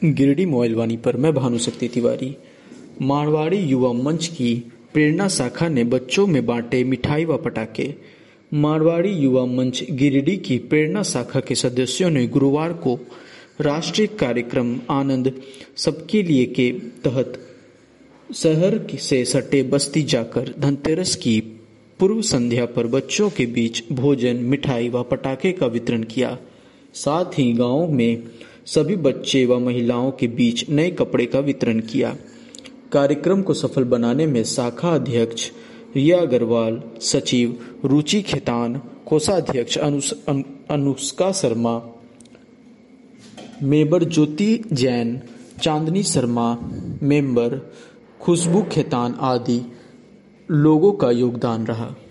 गिरडी मोइलवानी पर मैं भानुशक्ति तिवारी। मारवाड़ी युवा मंच की प्रेरणा शाखा ने बच्चों में बांटे मिठाई व पटाखे। मारवाड़ी युवा मंच गिरिडीह की प्रेरणा शाखा के सदस्यों ने गुरुवार को राष्ट्रीय कार्यक्रम आनंद सबके लिए के तहत शहर से सटे बस्ती जाकर धनतेरस की पूर्व संध्या पर बच्चों के बीच भोजन, मिठाई व पटाखे का वितरण किया। साथ ही गांव में सभी बच्चे व महिलाओं के बीच नए कपड़े का वितरण किया। कार्यक्रम को सफल बनाने में शाखा अध्यक्ष रिया अग्रवाल, सचिव रुचि खेतान, कोषाध्यक्ष अनुष्का शर्मा, मेंबर ज्योति जैन, चांदनी शर्मा, मेंबर खुशबू खेतान आदि लोगों का योगदान रहा।